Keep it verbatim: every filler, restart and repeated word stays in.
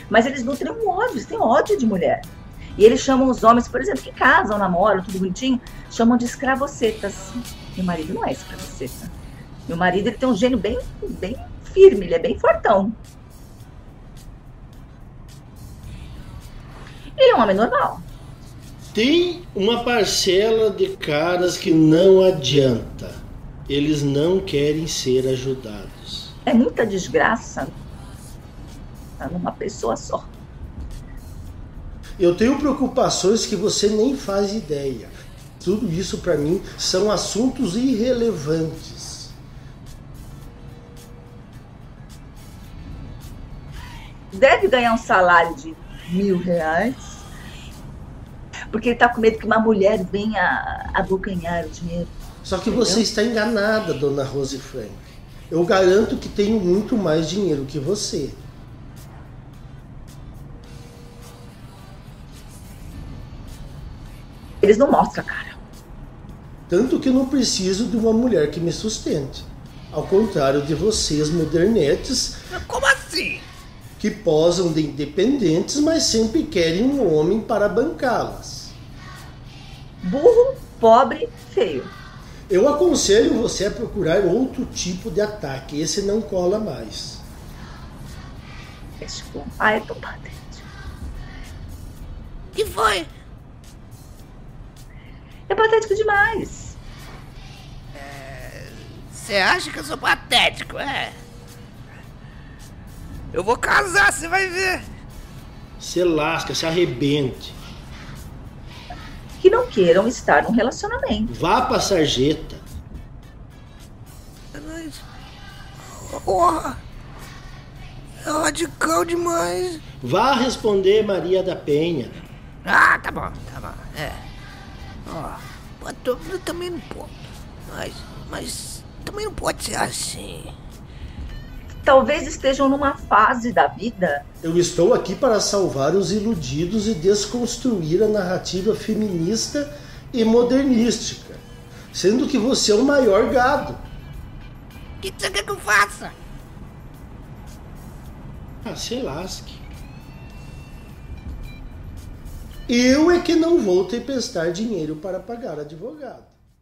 Mas eles nutrem um ódio, eles têm ódio de mulher. E eles chamam os homens, por exemplo, que casam, namoram, tudo bonitinho, chamam de escravocetas. Meu marido não é escravoceta. Meu marido, ele tem um gênio bem, bem firme, ele é bem fortão. Ele é um homem normal. Tem uma parcela de caras que não adianta. Eles não querem ser ajudados. É muita desgraça numa pessoa só. Eu tenho preocupações que você nem faz ideia. Tudo isso para mim são assuntos irrelevantes. Deve ganhar um salário de mil reais, porque ele tá com medo que uma mulher venha abocanhar o dinheiro. Só que Entendeu? Você está enganada, dona Rose Frank. Eu garanto que tenho muito mais dinheiro que você. Eles não mostram a cara. Tanto que não preciso de uma mulher que me sustente. Ao contrário de vocês, modernetes... Como assim? Que posam de independentes, mas sempre querem um homem para bancá-las. Burro, pobre, feio. Eu aconselho você a procurar outro tipo de ataque. Esse não cola mais. Ah, é tão patético. Que foi? É patético demais. Você é, acha que eu sou patético, é? Eu vou casar, você vai ver. Se lasca, se arrebente. Que não queiram estar num relacionamento. Vá pra sarjeta. Mas... Oh, é radical demais. Vá responder Maria da Penha. Ah, tá bom, tá bom, é. Ó, oh, também não pode. Mas, mas também não pode ser assim. Talvez estejam numa fase da vida. Eu estou aqui para salvar os iludidos e desconstruir a narrativa feminista e modernística, sendo que você é o maior gado. O que você quer que eu faça? Ah, se lasque. Eu é que não vou te prestar dinheiro para pagar advogado.